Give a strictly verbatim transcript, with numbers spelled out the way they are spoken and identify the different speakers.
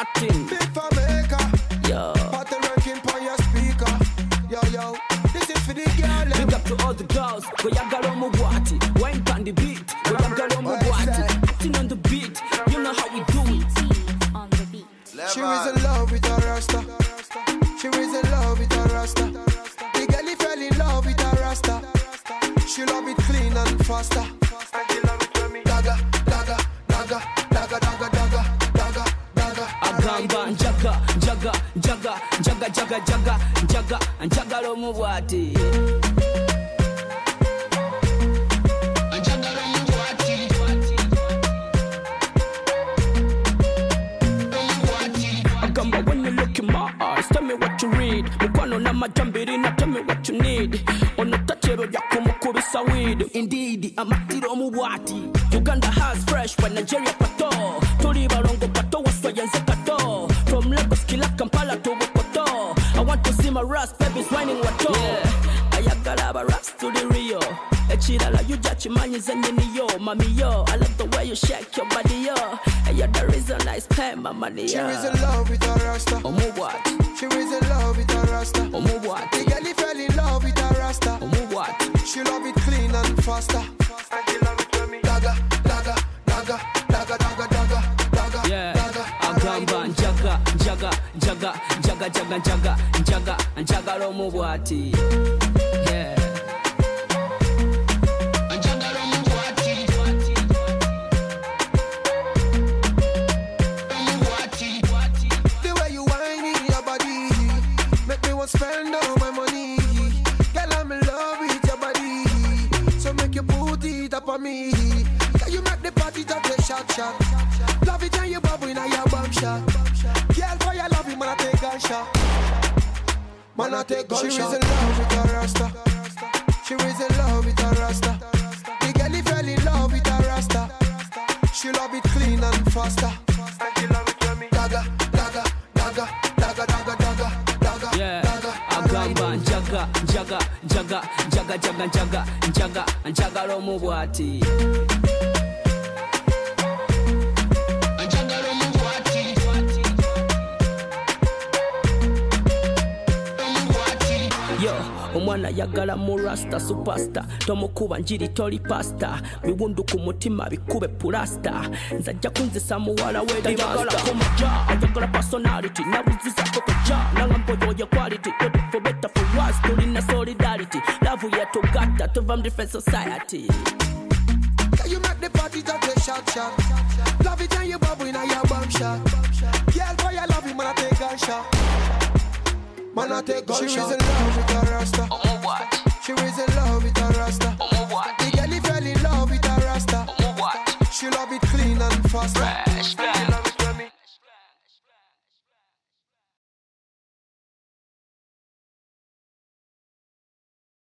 Speaker 1: acting.
Speaker 2: Big for maker.
Speaker 1: Yo.
Speaker 2: Party ranking for your speaker. Yo, yo. This is for the girl.
Speaker 1: Big up to all the girls. Go yagalo mu wati. Wine on the beat. Go yagalo mu wati. Acting on the beat. You know how we do it.
Speaker 3: On the beat.
Speaker 2: She is in love with her rasta. She is in love with her rasta. The girl he fell in love with her rasta. She love it clean and faster. Daga, daga, daga, daga, daga, daga, daga, daga.
Speaker 1: Agamba njaga, njaga, njaga, njaga, njaga, njaga, njaga, njaga lo mu wati. When you look in my eyes, tell me what you read. Mukwano na majambiri na tell me what you need. Ono tachero yako mukubisa weed. Indeed, amatiro muwati. Uganda has fresh when Nigeria pato. Tori barongo pato waswayenze kato. From Lagos kila Kampala to Wokoto. I want to see my rust babies whining wato. Yeah, ayagala ba rust to the Rio. Echirala you judge manyi zenye yo. Mami yo, I love the way you shake your body yo. And you're the reason I spend my money yo.
Speaker 2: She is in love with her rasta.
Speaker 1: Omo what?
Speaker 2: She is in love with her rasta.
Speaker 1: Omo what?
Speaker 2: The girl he fell in love with her rasta.
Speaker 1: Omo what?
Speaker 2: She love it clean and faster. Daga, daga, daga, daga, daga, daga, daga.
Speaker 1: Yeah.
Speaker 2: Daga,
Speaker 1: Agamba njaga, njaga, njaga, njaga, njaga, njaga, njaga, njaga lo mu bwati. Yeah.
Speaker 2: Spend all my money, girl, I'm in love with your body. So make you put it up on me. Can you make the party just a shot shot? Love it when you bubble in a your bum shot. Girl, for your love, you man I take a shot. Man I take a shot. She is in love with her rasta. She is in love with her rasta. The girl he fell in love with her rasta. She love it clean and faster. Daga, daga, daga, daga, daga, daga.
Speaker 1: Yeah. Agamba njaga, njaga, njaga, njaga, njaga, njaga, njaga, njaga lo mu bwati. Yo, omwana yagala mu rasta superstar. Tomukuba njiri toli pasta. Biwundu ku mutima bikube pulasta. Nzajja kunzisa muwala we di basta. Kumaja, ayagala personality. Nabuzisa kokoja, nangamboyo ya quality. Ready for better for worse, tulina solidarity. Love yetu gata, tuvam different society.
Speaker 2: Can you make the party just a shot shot? Love it when you bubble in a your bum shot. Girl, for your love, you man I take a shot. Man I take a shot. She is in love with her rasta.
Speaker 1: Omo what?
Speaker 2: She is in love with her rasta.